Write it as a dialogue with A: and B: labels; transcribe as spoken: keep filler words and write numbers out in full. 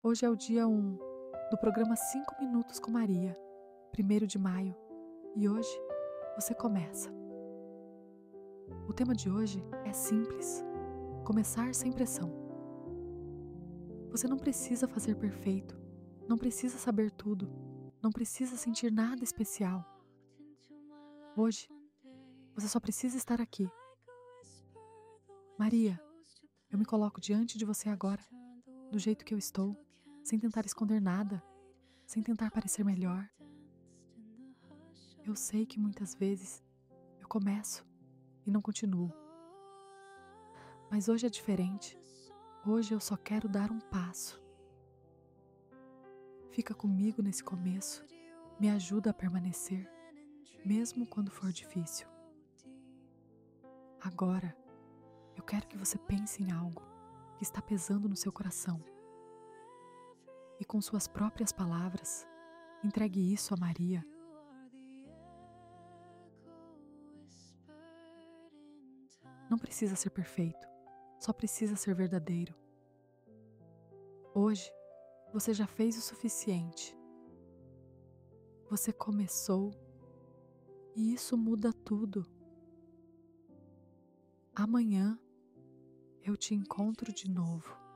A: Hoje é o dia um do programa cinco Minutos com Maria, primeiro de maio, e hoje você começa. O tema de hoje é simples: começar sem pressão. Você não precisa fazer perfeito, não precisa saber tudo, não precisa sentir nada especial. Hoje, você só precisa estar aqui. Maria, eu me coloco diante de você agora, do jeito que eu estou, sem tentar esconder nada, sem tentar parecer melhor. Eu sei que muitas vezes eu começo e não continuo. Mas hoje é diferente. Hoje eu só quero dar um passo. Fica comigo nesse começo, me ajuda a permanecer, mesmo quando for difícil. Agora, eu quero que você pense em algo que está pesando no seu coração. E com suas próprias palavras, entregue isso a Maria. Não precisa ser perfeito, só precisa ser verdadeiro. Hoje, você já fez o suficiente. Você começou e isso muda tudo. Amanhã eu te encontro de novo.